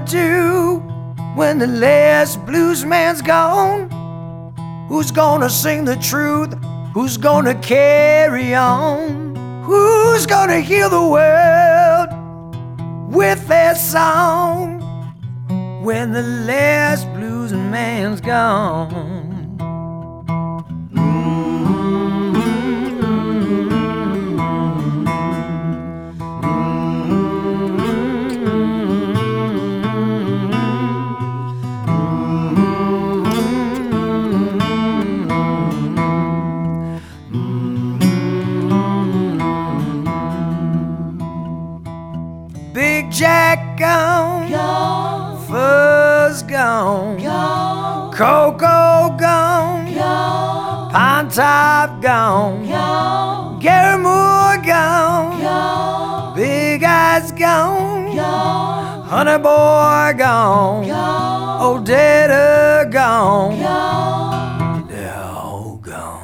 do when the last blues man's gone? Who's gonna sing the truth? Who's gonna carry on? Who's gonna heal the world with their song when the last blues man's gone? Big Jack gone, Fuzz gone, Coco gone, Pine Top gone, Gary Moore gone, Big Eyes gone, Honey Boy gone, Old Daddy gone, they're all gone.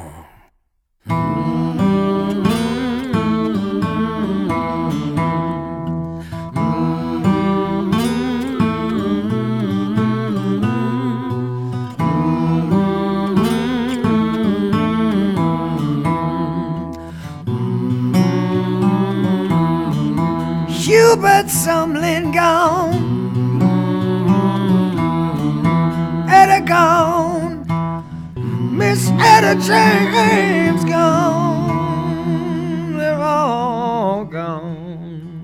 Hubert Sumlin gone, Etta gone, Miss Etta James gone, they're all gone.